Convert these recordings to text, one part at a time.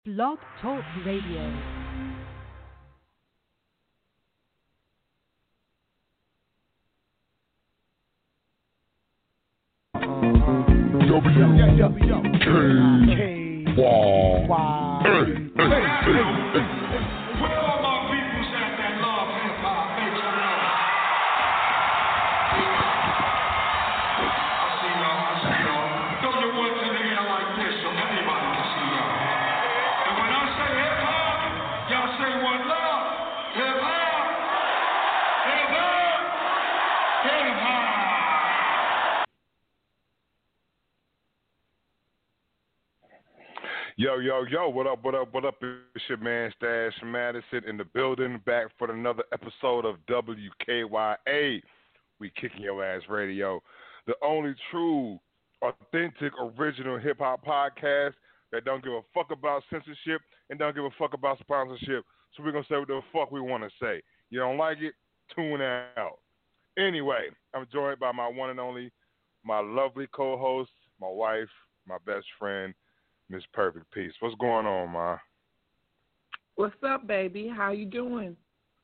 Blog Talk Radio. Yo, what up? It's your man Stash Madison in the building, back for another episode of WKYA. We kicking your ass radio. The only true, authentic, original hip-hop podcast that don't give a fuck about censorship and don't give a fuck about sponsorship. So we're going to say what the fuck we want to say. You don't like it? Tune out. Anyway, I'm joined by my one and only, my lovely co-host, my wife, my best friend, Miss Perfect Peace. What's going on, Ma? What's up, baby? How you doing?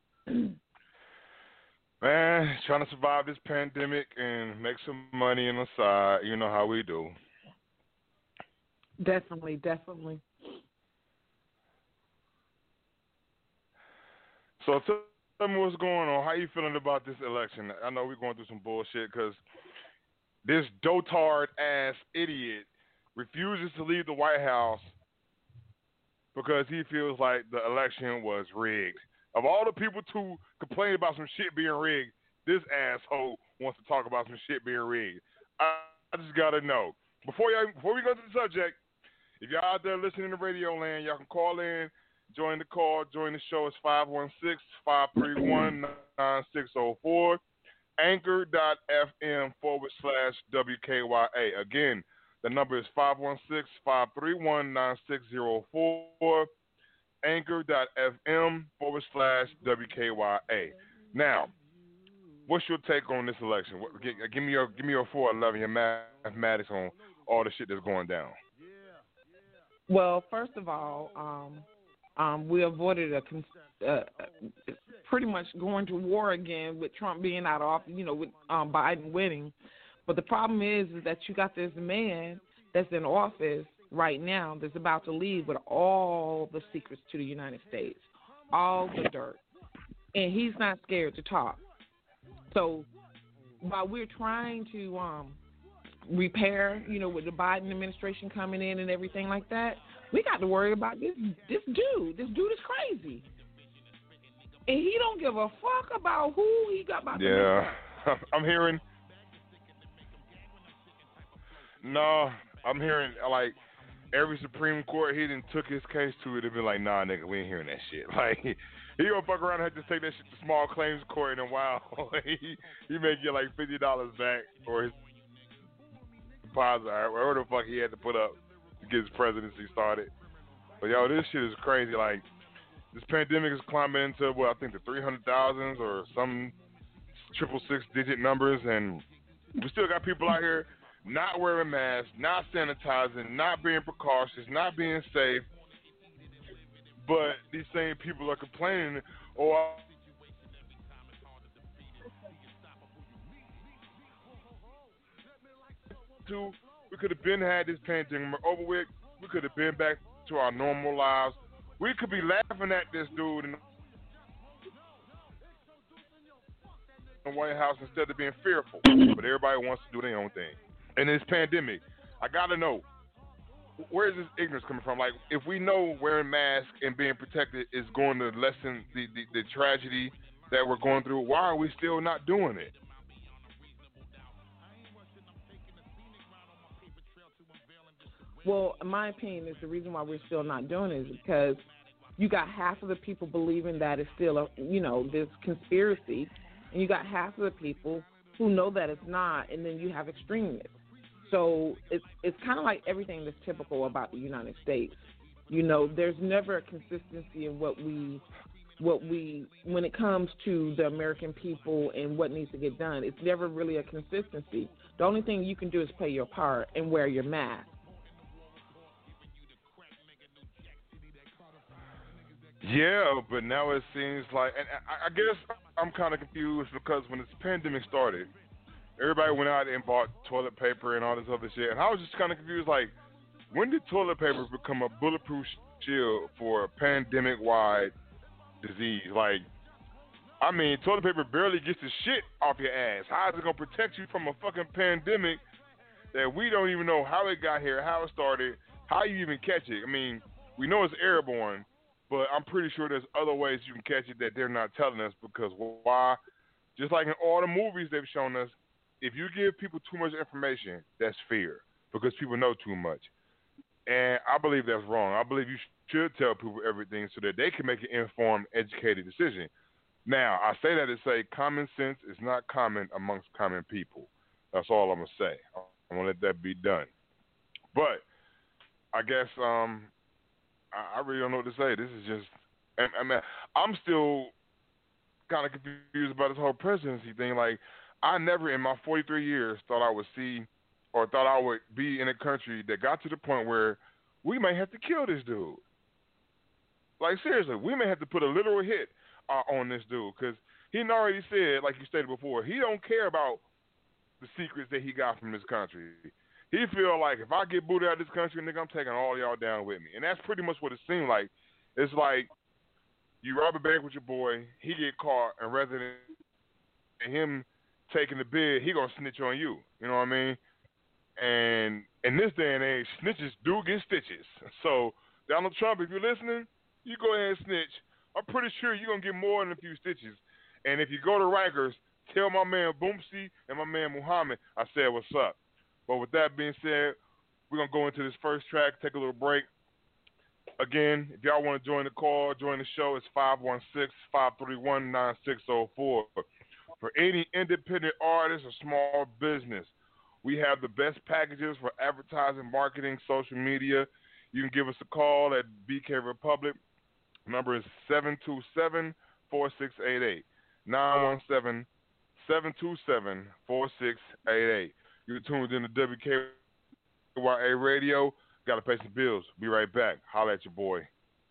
Man, trying to survive this pandemic and make some money on the side. You know how we do. Definitely. So tell me what's going on. How you feeling about this election? I know we're going through some bullshit because this dotard-ass idiot refuses to leave the White House because he feels like the election was rigged. Of all the people to complain about some shit being rigged, this asshole wants to talk about some shit being rigged. I just got to know. Before we go to the subject, if y'all out there listening to Radio Land, y'all can call in, join the call, join the show. It's 516-531-9604, anchor.fm/WKYA. Again, the number is 516-531-9604, anchor.fm/WKYA. Now, what's your take on this election? Give me your 411, your mathematics on all the shit that's going down. Well, first of all, we avoided pretty much going to war again with Trump being out of office, with Biden winning. But the problem is that you got this man that's in office right now that's about to leave with all the secrets to the United States, all the dirt. And he's not scared to talk. So while we're trying to repair, with the Biden administration coming in and everything like that, we got to worry about this dude. This dude is crazy. And he don't give a fuck about who he got about to make up. I'm hearing like every Supreme Court he done took his case to it and been like, nah, nigga, we ain't hearing that shit. Like, he gonna fuck around and have to take that shit to small claims court in a while. he may get like $50 back or his deposit or whatever the fuck he had to put up to get his presidency started. But yo, this shit is crazy. Like, this pandemic is climbing into I think the 300,000s or some triple six digit numbers, and we still got people out here not wearing masks, not sanitizing, not being precautious, not being safe. But these same people are complaining, we could have been had this pandemic over with. We could have been back to our normal lives. We could be laughing at this dude in the White House instead of being fearful. But everybody wants to do their own thing. And this pandemic, I gotta know, where is this ignorance coming from? Like, if we know wearing masks and being protected is going to lessen the tragedy that we're going through, why are we still not doing it? Well, in my opinion, is the reason why we're still not doing it is because you got half of the people believing that it's still this conspiracy, and you got half of the people who know that it's not, and then you have extremists. So it's kind of like everything that's typical about the United States. There's never a consistency in what we when it comes to the American people and what needs to get done. It's never really a consistency. The only thing you can do is play your part and wear your mask. Yeah, but now it seems like, and I guess I'm kind of confused because when this pandemic started, everybody went out and bought toilet paper and all this other shit, and I was just kind of confused, like, when did toilet paper become a bulletproof shield for a pandemic-wide disease? Like, I mean, toilet paper barely gets the shit off your ass. How is it going to protect you from a fucking pandemic that we don't even know how it got here, how it started, how you even catch it? I mean, we know it's airborne, but I'm pretty sure there's other ways you can catch it that they're not telling us, because why? Just like in all the movies they've shown us, if you give people too much information, that's fear, because people know too much. And I believe that's wrong. I believe you should tell people everything so that they can make an informed, educated decision. Now, I say that to say common sense is not common amongst common people. That's all I'm going to say. I'm going to let that be done. But I guess I really don't know what to say. This is just, I mean, I'm still kind of confused about this whole presidency thing. Like, I never in my 43 years thought I would see or thought I would be in a country that got to the point where we may have to kill this dude. Like, seriously, we may have to put a literal hit on this dude, because he already said, like you stated before, he don't care about the secrets that he got from this country. He feel like if I get booted out of this country, nigga, I'm taking all y'all down with me. And that's pretty much what it seemed like. It's like you rob a bank with your boy, he get caught, and rather than him taking the bid, he gonna snitch on you. You know what I mean? And in this day and age, snitches do get stitches. So, Donald Trump, if you're listening, you go ahead and snitch. I'm pretty sure you're going to get more than a few stitches. And if you go to Rikers, tell my man Boomsy and my man Muhammad I said what's up. But with that being said, we're going to go into this first track, take a little break. Again, if y'all want to join the call, join the show, it's 516-531-9604. For any independent artist or small business, we have the best packages for advertising, marketing, social media. You can give us a call at BK Republic. Number is 727-4688. 917-727-4688. You're tuned in to WKYA Radio. Got to pay some bills. Be right back. Holla at your boy.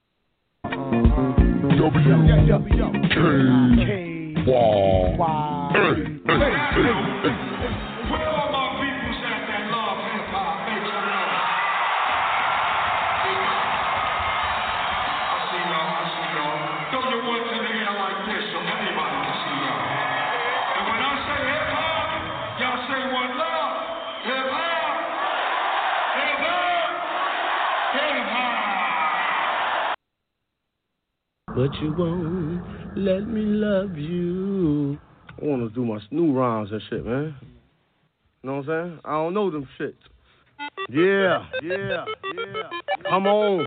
But you won't let me love you. I want to do my new rhymes and shit, man. You know what I'm saying? I don't know them shit. Yeah. Come on.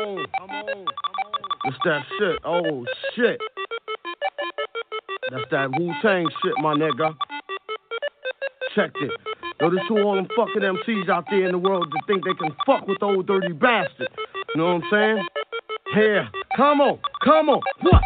It's that shit. Oh, shit. That's that Wu-Tang shit, my nigga. Check it. Yo, this to all them fucking MCs out there in the world that think they can fuck with the old dirty bastard. You know what I'm saying? Here, come on. What?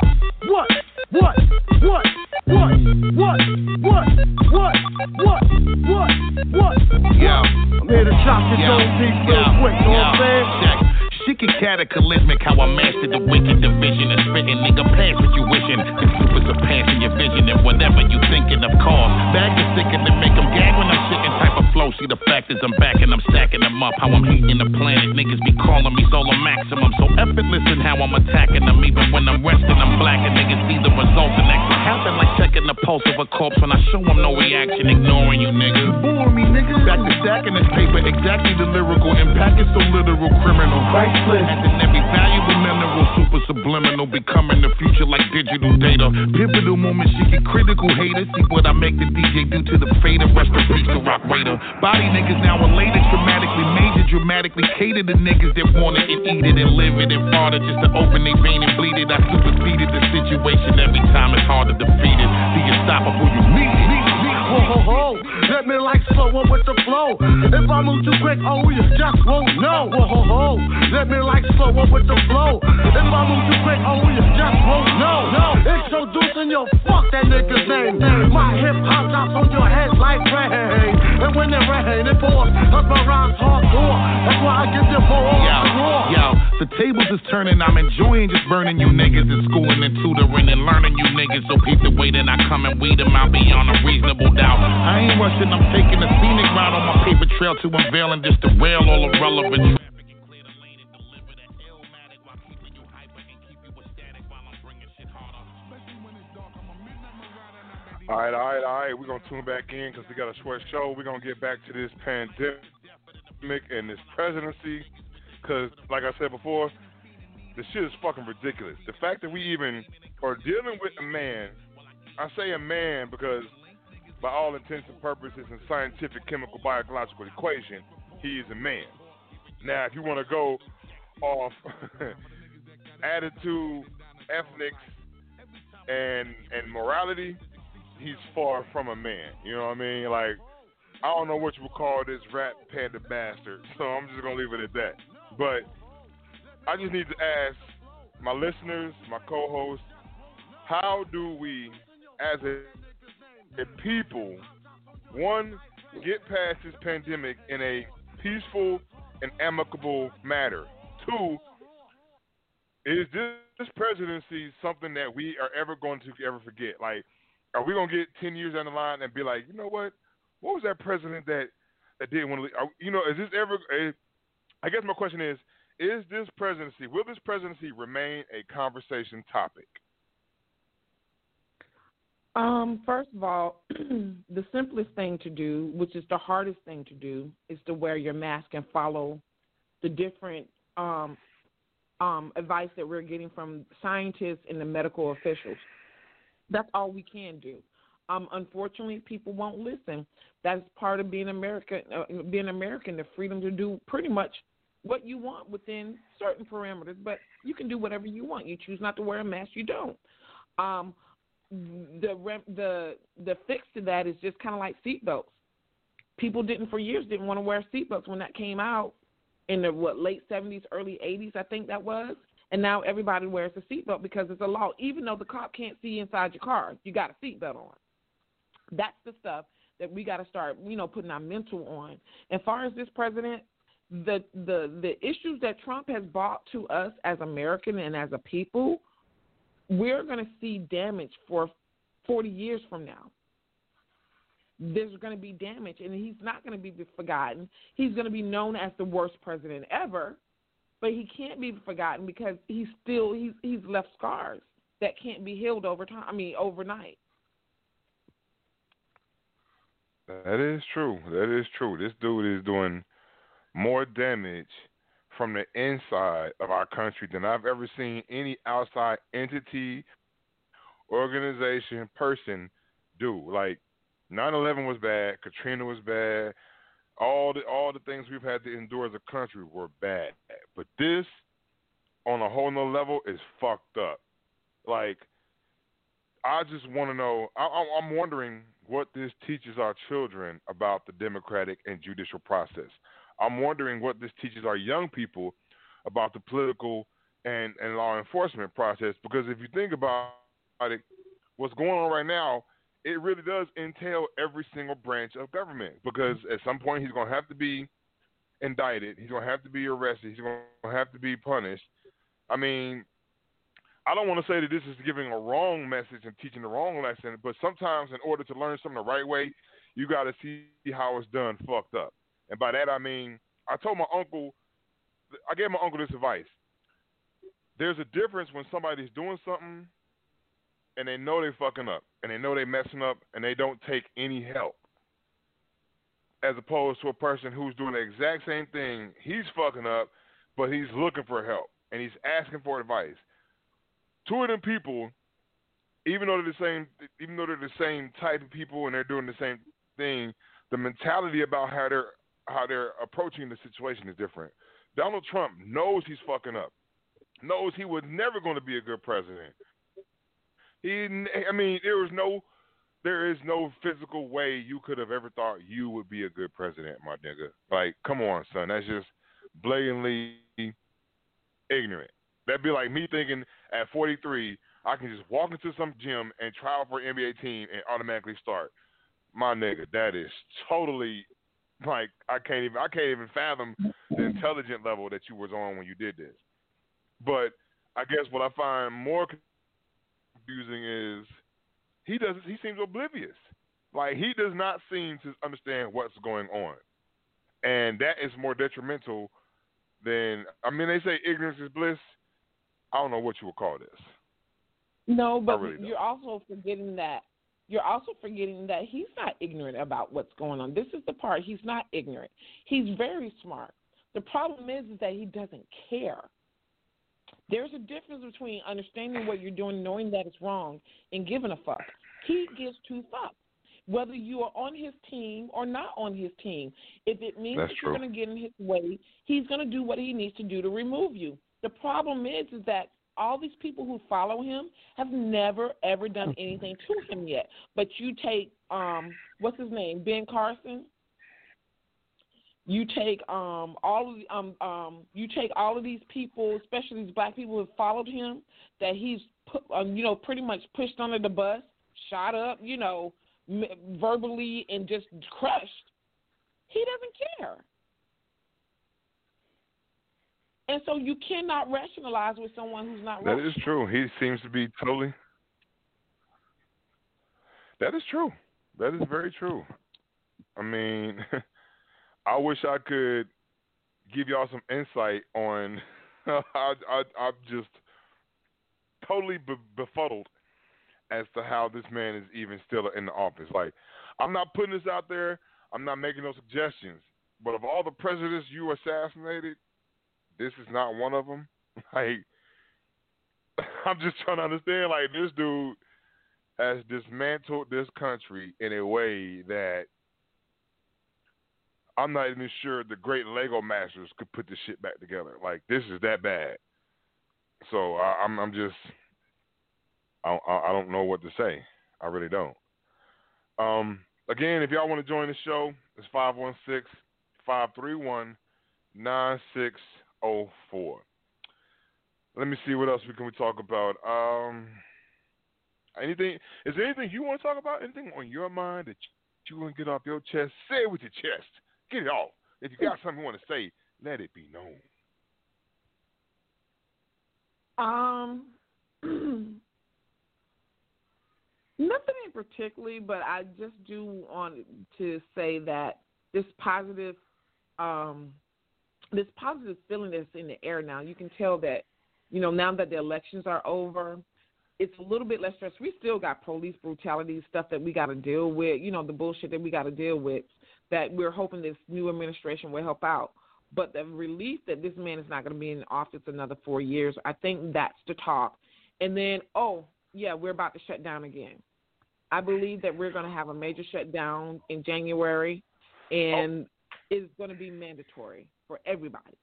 Yo, I'm here to chop your own piece real quick, you know what I'm saying? Sick and cataclysmic, how I mastered the wicked division of spitting, nigga, pass what you wishing. The super surpassing your vision and whatever you thinking of cause. Back is sickin' to make them gag when I'm sitting type of flow. See the fact is I'm back and I'm stacking them up. How I'm heating the planet, niggas be calling me solar maximum. So effortless in how I'm attacking them. Even when I'm resting, I'm black and niggas see the results. And that's what happened, like checking the pulse of a corpse. When I show them no reaction, ignoring you niggas. Bore me niggas. Back to stacking this paper, exactly the lyrical impact is so literal, criminal. Priceless. And then every valuable mineral, super subliminal, becoming the future like digital data. Pivotal moments, she get critical haters. See what I make the DJ do to the fader. Rest in peace to Rock Raider. Body niggas now elated, dramatically major, dramatically cater to niggas that want it and eat it and live it and fart it just to open their vein and bleed it. I superseded the situation every time, it's hard to defeat it. The unstoppable, you need it. Ho, let me like slow up with the flow. If I move too quick, oh, you just won't know. Ho, let me like slow up with the flow. If I move too quick, oh, you just won't know. Introducing your fuck that nigga's name. My hip hop drops on your head like rain. And when it rain, it pours. Cause my rhymes hardcore. That's why I give you more. Yo, the The tables is turning, I'm enjoying just burning you niggas in schooling and tutoring and learning you niggas. So peep the way that I come and weed them out beyond a reasonable doubt. I ain't rushing, I'm taking a scenic route on my paper trail to unveil and just derail all irrelevant traffic and clear the lane and deliver that illmatic while keeping you hyper and keep you ecstatic while I'm bringing shit harder. All right. We're going to tune back in because we got a short show. We're going to get back to this pandemic and this presidency because, like I said before, the shit is fucking ridiculous. The fact that we even are dealing with a man, I say a man because by all intents and purposes in scientific, chemical, biological equation, he is a man. Now, if you want to go off attitude, ethnics, and morality, he's far from a man. You know what I mean? Like, I don't know what you would call this rat panda bastard, so I'm just going to leave it at that. But I just need to ask my listeners, my co-hosts, how do we, as a people, one, get past this pandemic in a peaceful and amicable manner? Two, is this presidency something that we are ever going to ever forget? Like, are we going to get 10 years down the line and be like, you know what? What was that president that didn't want to leave? You know, is this ever, I guess my question is this presidency, will this presidency remain a conversation topic? First of all, the simplest thing to do, which is the hardest thing to do, is to wear your mask and follow the different advice that we're getting from scientists and the medical officials. That's all we can do. Unfortunately, people won't listen. That's part of being American, the freedom to do pretty much what you want within certain parameters. But you can do whatever you want. You choose not to wear a mask, you don't. The fix to that is just kind of like seatbelts. People for years didn't want to wear seatbelts when that came out in the late 70s, early 80s, I think that was. And now everybody wears a seatbelt because it's a law. Even though the cop can't see inside your car, you got a seatbelt on. That's the stuff that we got to start, putting our mental on. As far as this president, the issues that Trump has brought to us as American and as a people, we're going to see damage for 40 years from now. There's going to be damage, and he's not going to be forgotten. He's going to be known as the worst president ever, but he can't be forgotten because he's left scars that can't be healed overnight. That is true. This dude is doing more damage from the inside of our country than I've ever seen any outside entity, organization, person do. Like 9/11 was bad, Katrina was bad, all the things we've had to endure as a country were bad. But this, on a whole nother level, is fucked up. Like, I just want to know. I'm wondering what this teaches our children about the democratic and judicial process. I'm wondering what this teaches our young people about the political and law enforcement process. Because if you think about it, what's going on right now, it really does entail every single branch of government. Because at some point he's going to have to be indicted. He's going to have to be arrested. He's going to have to be punished. I mean, I don't want to say that this is giving a wrong message and teaching the wrong lesson, but sometimes in order to learn something the right way, you got to see how it's done fucked up. And by that I mean, I gave my uncle this advice. There's a difference when somebody's doing something and they know they're fucking up and they know they're messing up and they don't take any help, as opposed to a person who's doing the exact same thing. He's fucking up, but he's looking for help and he's asking for advice. Two of them people, even though they're the same type of people and they're doing the same thing, the mentality about how they're approaching the situation is different. Donald Trump knows he's fucking up, knows he was never going to be a good president. There is no physical way you could have ever thought you would be a good president, my nigga. Like, come on, son, that's just blatantly ignorant. That'd be like me thinking at 43, I can just walk into some gym and try out for an NBA team and automatically start. My nigga, that is totally, like, I can't even fathom the intelligent level that you was on when you did this. But I guess what I find more confusing is he seems oblivious. Like he does not seem to understand what's going on, and that is more detrimental than. I mean, they say ignorance is bliss. I don't know what you would call this. No, but really you're also forgetting that. You're also forgetting that he's not ignorant about what's going on. This is the part. He's not ignorant. He's very smart. The problem is that he doesn't care. There's a difference between understanding what you're doing, knowing that it's wrong, and giving a fuck. He gives two fucks, whether you are on his team or not on his team. If it means that you're going to get in his way, he's going to do what he needs to do to remove you. The problem is that all these people who follow him have never, ever done anything to him yet. But you take, what's his name, Ben Carson? You take you take all of these people, especially these black people who have followed him, that he's put, pretty much pushed under the bus, shot up, verbally and just crushed. He doesn't care. And so you cannot rationalize with someone who's not rational. That is true. He seems to be totally. That is true. That is very true. I mean, I wish I could give y'all some insight on. I'm just totally befuddled as to how this man is even still in the office. Like, I'm not putting this out there. I'm not making no suggestions. But of all the presidents you assassinated, this is not one of them. Like, I'm just trying to understand. Like, this dude has dismantled this country in a way that I'm not even sure the great Lego masters could put this shit back together. Like, this is that bad. So I'm just, I don't know what to say. I really don't. Again, if y'all want to join the show, it's 516-531-9604. Let me see what else we can talk about. Anything? Is there anything you want to talk about? Anything on your mind that you want to get off your chest? Say it with your chest. Get it off. If you got something you want to say, let it be known. Nothing in particularly, but I just do want to say that this positive feeling that's in the air now, you can tell that, now that the elections are over, it's a little bit less stress. We still got police brutality stuff that we got to deal with, the bullshit that we got to deal with, that we're hoping this new administration will help out. But the relief that this man is not going to be in office another 4 years, I think that's the talk. And then, we're about to shut down again. I believe that we're going to have a major shutdown in January, and it's going to be mandatory for everybody.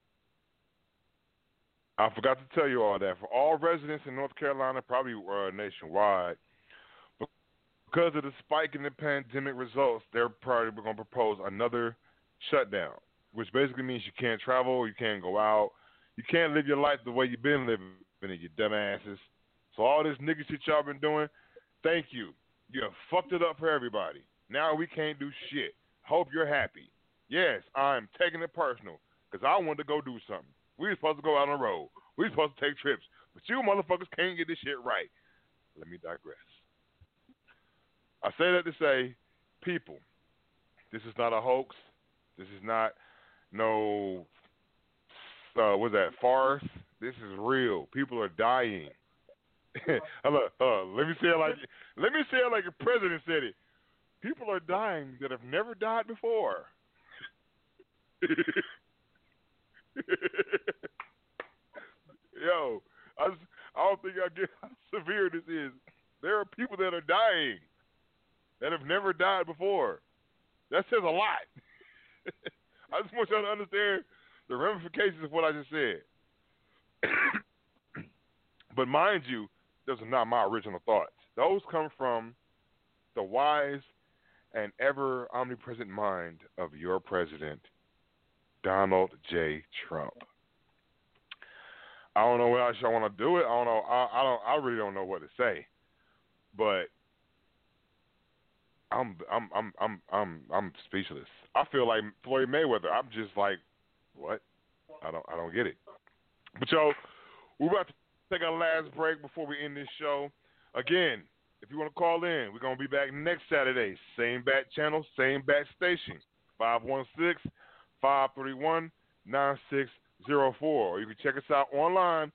I forgot to tell you all that. For all residents in North Carolina, probably nationwide, because of the spike in the pandemic results, they're probably going to propose another shutdown, which basically means you can't travel, you can't go out, you can't live your life the way you've been living it, you dumbasses. So all this nigga shit y'all been doing, thank you. You have fucked it up for everybody. Now we can't do shit. Hope you're happy. Yes, I'm taking it personal because I wanted to go do something. We were supposed to go out on the road. We were supposed to take trips. But you motherfuckers can't get this shit right. Let me digress. I say that to say, people, this is not a hoax. This is not no, farce. This is real. People are dying. Let me say it like the president said it. People are dying that have never died before. Yo, I don't think I get how severe this is. There are people that are dying that have never died before. That says a lot. I just want y'all to understand the ramifications of what I just said. But mind you, those are not my original thoughts. Those come from the wise and ever omnipresent mind of your president, Donald J. Trump. I don't know what else y'all want to do it. I don't know. I really don't know what to say. But I'm speechless. I feel like Floyd Mayweather. I'm just like, what? I don't get it. But yo, We're about to take our last break before we end this show. Again, if you want to call in, we're going to be back next Saturday. Same bat channel, same bat station. 516-531-9604. Or you can check us out online,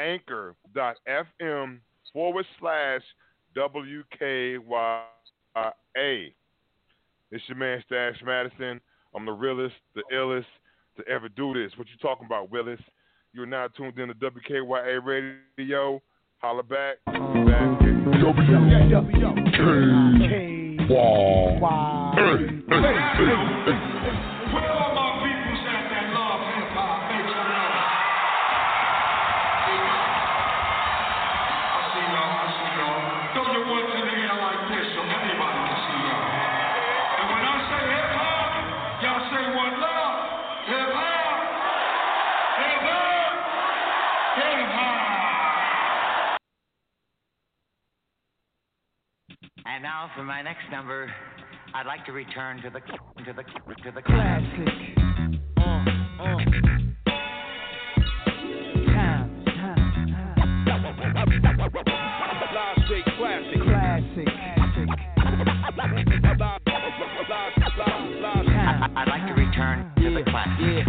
anchor.fm/WKYA. It's your man, Stash Madison. I'm the realest, the illest to ever do this. What you talking about, Willis? You're now tuned in to WKYA Radio. Holla back. And now for my next number, I'd like to return to the classic. Live straight classic. I'd like to return to the classic.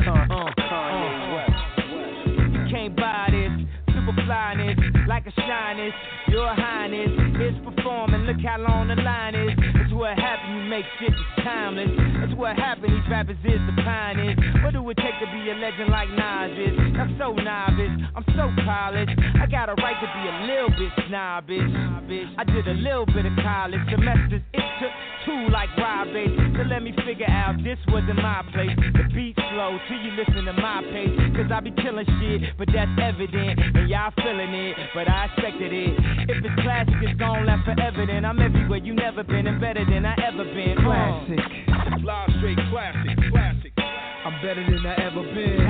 You can't buy this super flyness like a shyness. Your highness is performing. Look how long the line is. That's what happens. You make shit that's timeless. That's what happens. These rappers is the pioneers. What do it take to be a legend like Nas is? I'm so novice. I'm so polished. I got a right to be a little bit snobbish. I did a little bit of college semesters. It took 2 like Rob Bass to let me figure out this wasn't my place. The beat slow till you listen to my pace. Cause I be killing shit, but that's evident. And y'all feeling it, but I expected it. If it's classic, it's gon' last forever. Then I'm everywhere you never been and better than I ever been. Classic. Live straight classic. I'm better than I ever been.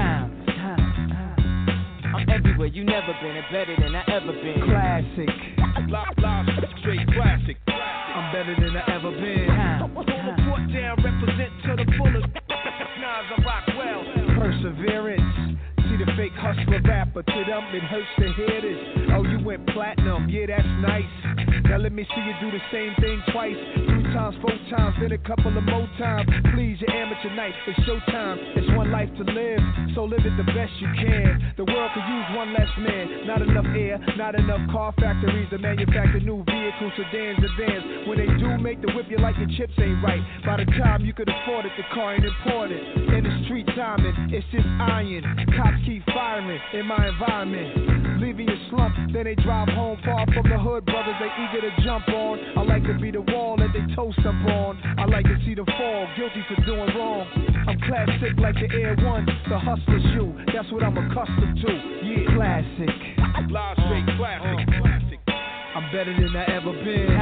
I'm everywhere you never been and better than I ever been. Classic. Live straight classic. I'm better than I ever been. Put down, represent to the fullest. Nas, I rock well. Perseverance. See the fake hustler rapper, to them it hurts to hear this. Oh, you went platinum, yeah, that's nice. Now let me see you do the same thing twice, 3 times, 4 times, then a couple of more times. Please, your amateur night, it's showtime. It's one life to live, so live it the best you can. The world could use one less man. Not enough air, not enough car factories to manufacture new vehicles, sedans, and vans. When they do make the whip, you like your chips ain't right. By the time you could afford it, the car ain't important. In the street timing, it's just iron. Cops keep firing in my environment, leaving you slump. Then they drive home far from the hood, brothers they eager to jump on. I like to be the wall that they toast up on. I like to see them fall, guilty for doing wrong. I'm classic like the Air One, the hustler shoe. That's what I'm accustomed to. Yeah, classic. Live straight classic. I'm better than I ever been.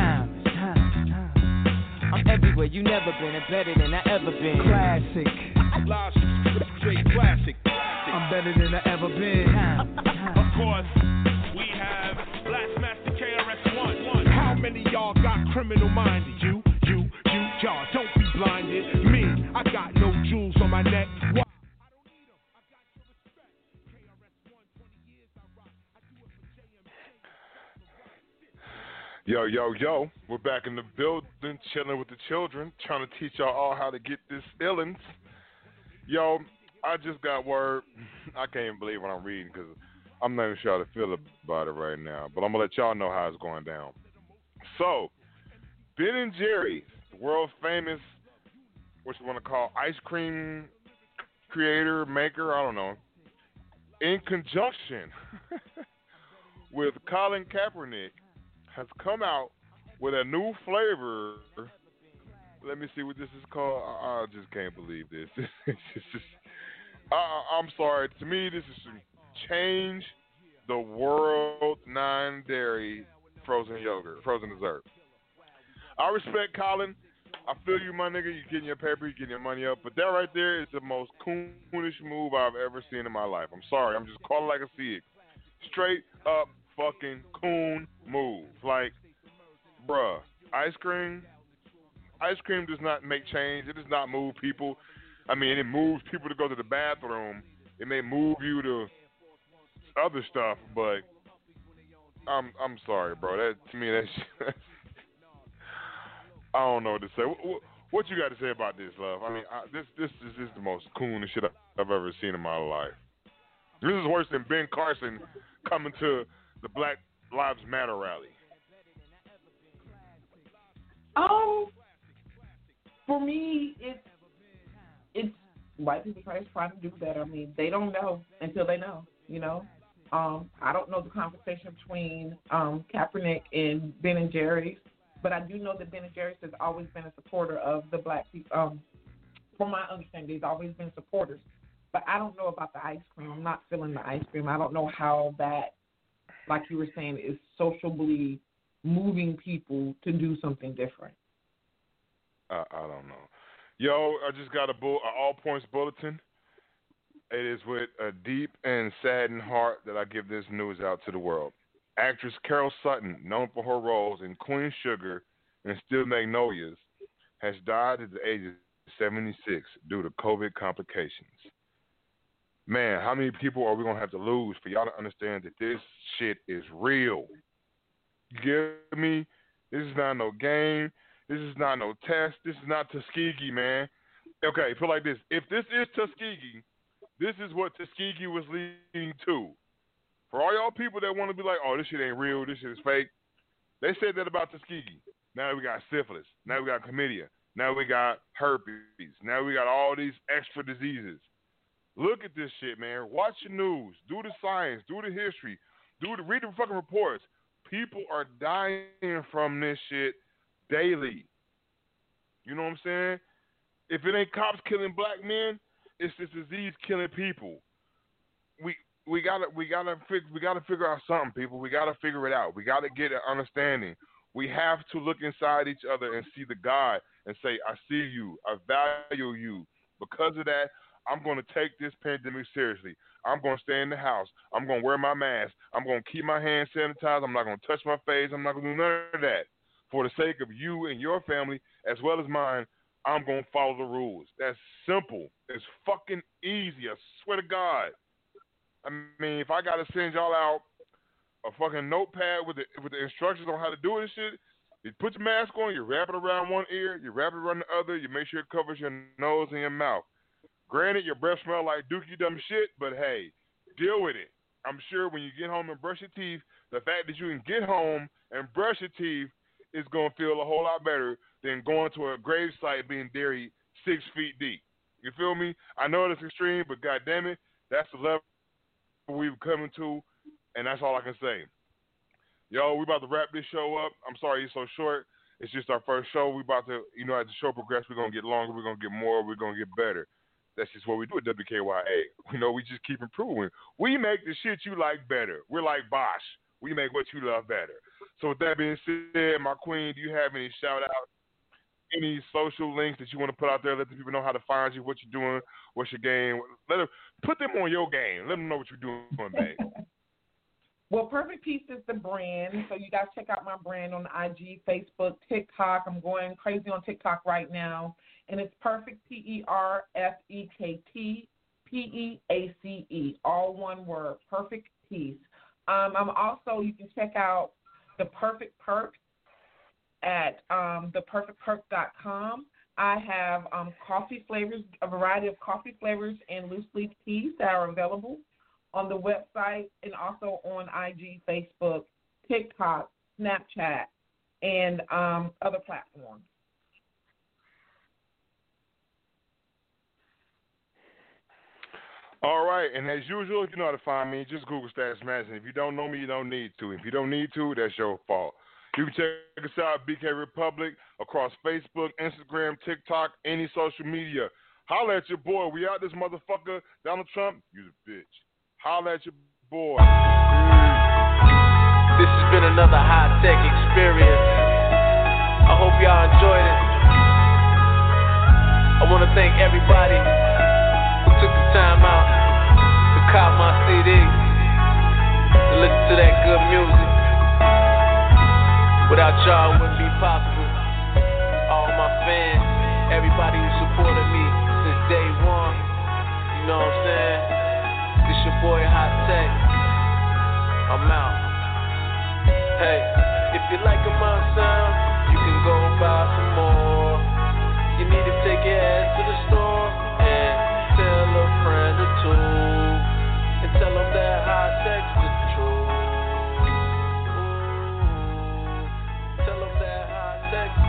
I'm everywhere you never been and better than I ever been. Classic. Live straight classic. I'm better than I ever been. Of course, we have Blastmaster KRS-One. How many y'all got criminal minded? You, y'all don't be blinded. Me, I got no jewels on my neck. What? Yo, we're back in the building, chilling with the children, trying to teach y'all all how to get this illins. Yo, I just got word. I can't even believe what I'm reading because I'm not even sure how to feel about it right now. But I'm going to let y'all know how it's going down. So, Ben & Jerry's, the world famous, what you want to call, ice cream creator, maker, I don't know, in conjunction with Colin Kaepernick, has come out with a new flavor. Let me see what this is called. I just can't believe this. I'm sorry. To me, this is to change the world non-dairy frozen yogurt, frozen dessert. I respect Colin. I feel you, my nigga. You're getting your paper, you're getting your money up. But that right there is the most coonish move I've ever seen in my life. I'm sorry. I'm just calling like I see it. Straight up fucking coon move. Like, bruh, ice cream does not make change. It does not move people. I mean, it moves people to go to the bathroom. It may move you to other stuff, but I'm sorry, bro. That to me, that's I don't know what to say. What you got to say about this, love? I mean, this is just the most coolest shit I've ever seen in my life. This is worse than Ben Carson coming to the Black Lives Matter rally. For me, it's white people trying to do better. I mean, they don't know until they know, you know. I don't know the conversation between Kaepernick and Ben & Jerry's, but I do know that Ben & Jerry's has always been a supporter of the black people. From my understanding, they've always been supporters. But I don't know about the ice cream. I'm not feeling the ice cream. I don't know how that, like you were saying, is sociably moving people to do something different. I don't know. Yo, I just got an all points bulletin. It is with a deep and saddened heart that I give this news out to the world. Actress Carol Sutton, known for her roles in Queen Sugar and Steel Magnolias, has died at the age of 76 due to COVID complications. Man, how many people are we going to have to lose for y'all to understand that this shit is real? You get me? This is not no game. This is not no test. This is not Tuskegee, man. Okay, put it like this. If this is Tuskegee, this is what Tuskegee was leading to. For all y'all people that want to be like, oh, this shit ain't real, this shit is fake, they said that about Tuskegee. Now we got syphilis. Now we got chlamydia. Now we got herpes. Now we got all these extra diseases. Look at this shit, man. Watch the news. Do the science. Do the history. Read the fucking reports. People are dying from this shit daily. You know what I'm saying? If it ain't cops killing black men, it's this disease killing people. We gotta figure out something, people. We gotta figure it out. We gotta get an understanding. We have to look inside each other and see the God and say, I see you, I value you. Because of that, I'm going to take this pandemic seriously. I'm going to stay in the house. I'm going to wear my mask. I'm going to keep my hands sanitized. I'm not going to touch my face. I'm not going to do none of that. For the sake of you and your family, as well as mine, I'm going to follow the rules. That's simple. It's fucking easy. I swear to God. I mean, if I got to send y'all out a fucking notepad with the instructions on how to do this shit, you put your mask on, you wrap it around one ear, you wrap it around the other, you make sure it covers your nose and your mouth. Granted, your breath smells like dookie dumb shit, but hey, deal with it. I'm sure when you get home and brush your teeth, the fact that you can get home and brush your teeth is going to feel a whole lot better than going to a grave site being buried 6 feet deep. You feel me? I know it's extreme, but goddamn it, that's the level we've coming to, and that's all I can say. Yo, we about to wrap this show up. I'm sorry it's so short. It's just our first show. We about to, as the show progresses, we're going to get longer, we're going to get more, we're going to get better. That's just what we do at WKYA. We just keep improving. We make the shit you like better. We're like Bosch. We make what you love better. So with that being said, my queen, do you have any shout-outs, any social links that you want to put out there? Let the people know how to find you, what you're doing, what's your game. Put them on your game. Let them know what you're doing, babe. Well, Perfect Peace is the brand, so you guys check out my brand on IG, Facebook, TikTok. I'm going crazy on TikTok right now, and it's Perfect, PERFECTPEACE, all one word, Perfect Peace. I'm also, you can check out The Perfect Perk at theperfectperk.com. I have coffee flavors, a variety of coffee flavors and loose leaf teas that are available on the website and also on IG, Facebook, TikTok, Snapchat, and other platforms. All right, and as usual, if you know how to find me, just Google Status Madison. If you don't know me, you don't need to. If you don't need to, that's your fault. You can check us out, BK Republic, across Facebook, Instagram, TikTok, any social media. Holla at your boy. We out this motherfucker. Donald Trump, you the bitch. Holla at your boy. This has been another high-tech experience. I hope y'all enjoyed it. I want to thank everybody who took the time out to cop my CD, to listen to that good music. Without y'all, it wouldn't be possible. All my fans, everybody who supported me since day one, you know what I'm saying? It's your boy Hot Tech. I'm out. Hey, if you like my sound, you can go buy some more. You need to take your ass to the store and tell a friend or two, and tell them that high sex is the truth. Tell them that high sex